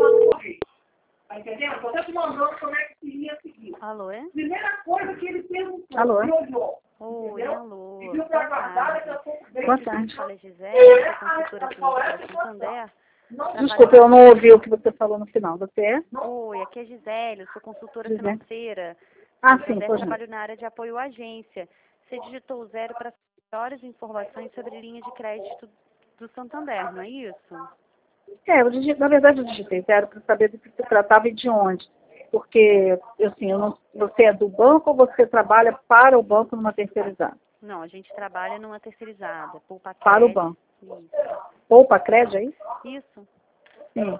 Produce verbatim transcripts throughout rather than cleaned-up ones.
Tá entendendo? Tô até te mandando como é que se ia seguir. Alô, é? Primeira coisa que ele perguntou, Alô? ele olhou, Oi, entendeu? alô. Pediu para aguardar, daqui a pouco veio. Boa tarde. Fala Gisele, sou consultora financeira de Santander. Desculpa, eu não ouvi o que você falou no final. Você é? Oi, aqui é Gisele, eu sou consultora Gisele. financeira. Ah, sim, Santander, pois não. trabalho na área de apoio à agência. Você digitou o zero para maiores informações sobre linha de crédito do Santander, não é isso? É, eu digi- na verdade eu digitei zero para saber do que se tratava e de onde. Porque, assim, eu não, você é do banco ou você trabalha para o banco numa terceirizada? Não, a gente trabalha numa terceirizada, Poupa Para o Crédito. banco. Isso. Poupa crédito, é isso? Isso. Sim.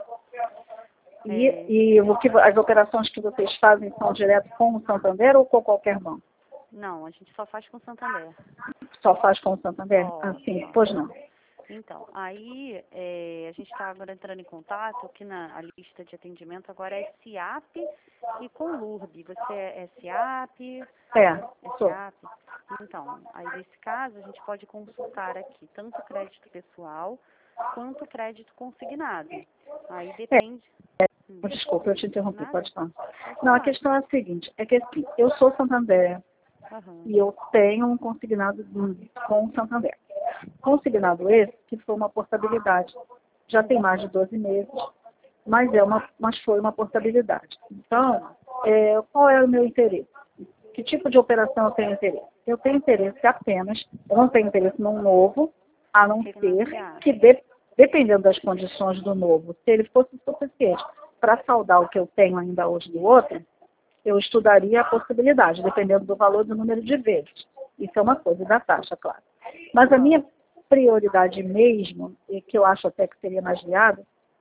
E, É. e o que, as operações que vocês fazem são direto com o Santander ou com qualquer banco? Não, a gente só faz com Santander. Só faz com o Santander? Só, Ah, sim, só. pois não. Então, aí é, a gente está agora entrando em contato, aqui na a lista de atendimento agora é SIAP e com Lurb. Você é SIAP? É, É sou. SIAP? Então, aí nesse caso a gente pode consultar aqui tanto crédito pessoal quanto crédito consignado. Aí depende... Hum, Desculpa, eu te interrompi, nada? pode falar. Pode Não, a falar. questão é a seguinte, é que assim, eu sou Santander Aham. e eu tenho um consignado com o Santander. Consignado esse, que foi uma portabilidade. Já tem mais de doze meses, mas, é uma, mas foi uma portabilidade. Então, é, qual é o meu interesse? Que tipo de operação eu tenho interesse? Eu tenho interesse apenas, eu não tenho interesse num novo, a não ser que, de, dependendo das condições do novo, se ele fosse suficiente para saldar o que eu tenho ainda hoje do outro, eu estudaria a possibilidade, dependendo do valor do número de vezes. Isso é uma coisa da taxa, claro. Mas a minha prioridade mesmo, e que eu acho até que seria mais viável,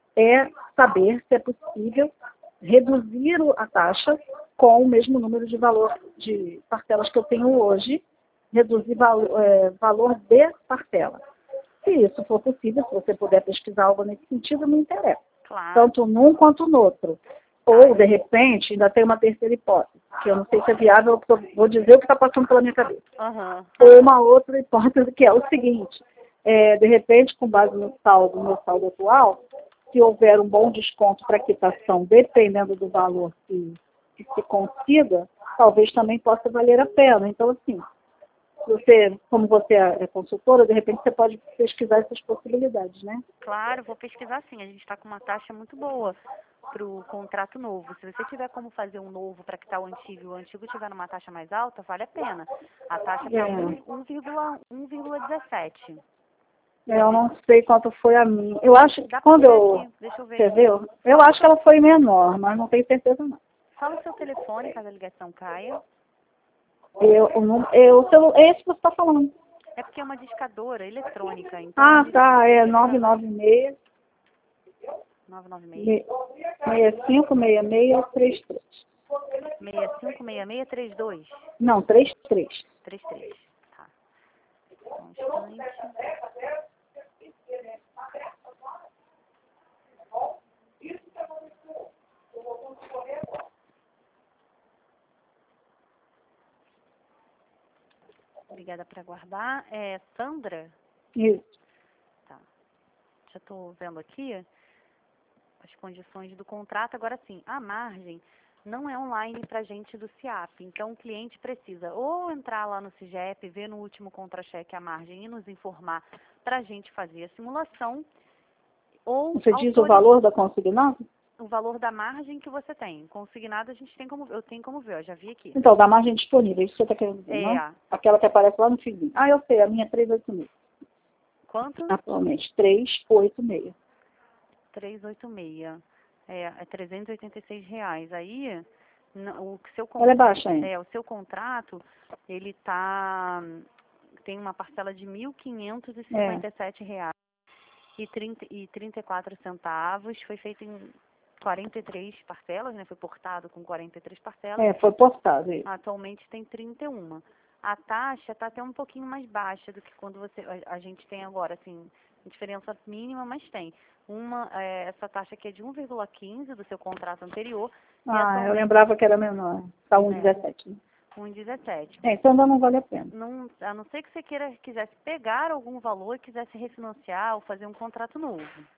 é saber se é possível reduzir a taxa com o mesmo número de valor de parcelas que eu tenho hoje, reduzir valo, é, valor de parcela. Se isso for possível, se você puder pesquisar algo nesse sentido, me interessa. Claro. Tanto num quanto no outro. Ou, de repente, ainda tem uma terceira hipótese, que eu não sei se é viável, eu vou dizer o que está passando pela minha cabeça. Uhum. Ou uma outra hipótese, que é o seguinte, é, de repente, com base no saldo, no meu saldo atual, se houver um bom desconto para quitação, dependendo do valor que, que se consiga, talvez também possa valer a pena. Então, assim, você, como você é consultora, de repente você pode pesquisar essas possibilidades, né? Claro, vou pesquisar sim. A gente está com uma taxa muito boa para o contrato novo. Se você tiver como fazer um novo para quitar o antigo e o antigo tiver numa taxa mais alta, vale a pena. A taxa está É. um vírgula dezessete. É, eu não sei quanto foi a minha. Eu acho que Dá pra quando ver eu... aqui. Deixa eu ver. Você viu? Eu acho que ela foi menor, mas não tenho certeza não. Fala o seu telefone, caso a ligação caia. Eu, eu, não- eu, eu, é esse que você está falando. É porque é uma discadora eletrônica. Então Ah, ele tá, é ele nove grava nove seis, nove nove seis, seis cinco, seis seis, três três. seis cinco seis seis três dois. Não, três três. três três. Tá. Só um instante. Obrigada por aguardar. É Sandra? Isso. Tá. Já estou vendo aqui as condições do contrato. Agora sim, a margem não é online para a gente do SIAP. Então, o cliente precisa ou entrar lá no SIGEP, ver no último contra-cheque a margem e nos informar para a gente fazer a simulação, ou Você diz o autoriza valor da consignada? o valor da margem que você tem. Consignado a gente tem como, eu tenho como ver, eu já vi aqui. Então, da margem disponível, isso que você está querendo dizer, É, não? Aquela que aparece lá no filhinho. Ah, eu sei, a minha é trezentos e oitenta e seis. quanto? Atualmente, trezentos e oitenta e seis. trezentos e oitenta e seis. É, é trezentos e oitenta e seis reais. Aí, n- o seu Ela é contrato, baixa ainda. é, o seu contrato, ele tá tem uma parcela de mil quinhentos e cinquenta e sete reais e trinta e trinta e quatro centavos. Foi feito em quarenta e três parcelas, né? Foi portado com quarenta e três parcelas. É, foi postado isso. Atualmente tem trinta e um. A taxa está até um pouquinho mais baixa do que quando você a, a gente tem agora, assim, diferença mínima, mas tem. Uma, é, essa taxa aqui é de um vírgula quinze do seu contrato anterior. E Ah, eu atualmente, lembrava que era menor. Está um vírgula dezessete. Né? um vírgula dezessete. É, então ainda não vale a pena. Não, a não ser que você queira, quisesse pegar algum valor e quisesse refinanciar ou fazer um contrato novo.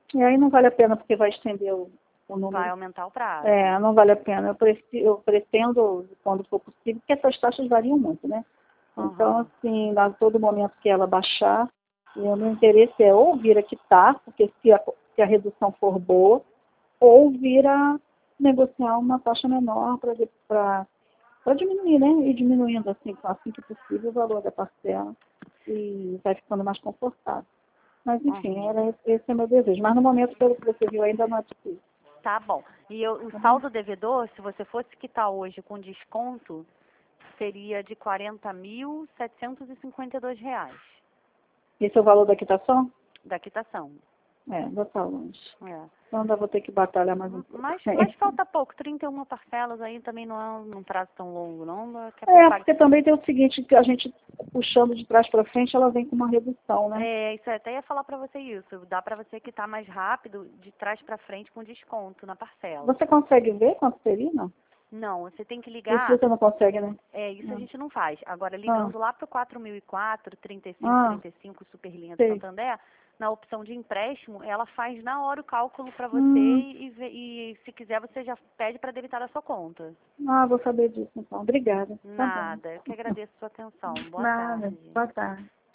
E aí não vale a pena porque vai estender o, o número. Vai aumentar o prazo. É, não vale a pena. Eu, preci- eu pretendo, quando for possível, porque essas taxas variam muito, né? Então, Aham. assim, a todo momento que ela baixar, o meu interesse é ou vir a quitar, porque se a, se a redução for boa, ou vir a negociar uma taxa menor para diminuir, né? E diminuindo assim, assim que possível o valor da parcela e vai ficando mais confortável. Mas, enfim, Uhum. era, esse esse é meu desejo. Mas no momento, pelo que você viu, ainda não é possível. Tá bom. E eu- o Tá bom? saldo devedor, se você fosse quitar hoje com desconto, seria de quarenta mil setecentos e cinquenta e dois reais Esse é o valor da quitação? da quitação. É, ainda está longe. É. Então ainda vou ter que batalhar mais um pouco. Mas, mas falta pouco, trinta e uma parcelas aí também não é um prazo tão longo, não. Daqui a É, pouco porque também tem o seguinte, que a gente puxando de trás para frente, ela vem com uma redução, né? É, isso eu até ia falar pra você isso. Dá pra você quitar mais rápido, de trás pra frente, com desconto na parcela. Você consegue ver quanto seria, não? Não, você tem que Isso ligar. você não consegue, né? É, isso a Não. gente não faz. Agora, ligando lá pro quatro mil e quatro, trinta e cinco, Ah, trinta e cinco, Superlinha do sei. Santander, na opção de empréstimo, ela faz na hora o cálculo pra você Hum. e, vê- e se quiser você já pede pra debitar da sua conta. Ah, vou saber disso então. Obrigada. Tá bom. Nada. Eu que agradeço a sua atenção. Boa Nada. tarde. Boa tarde.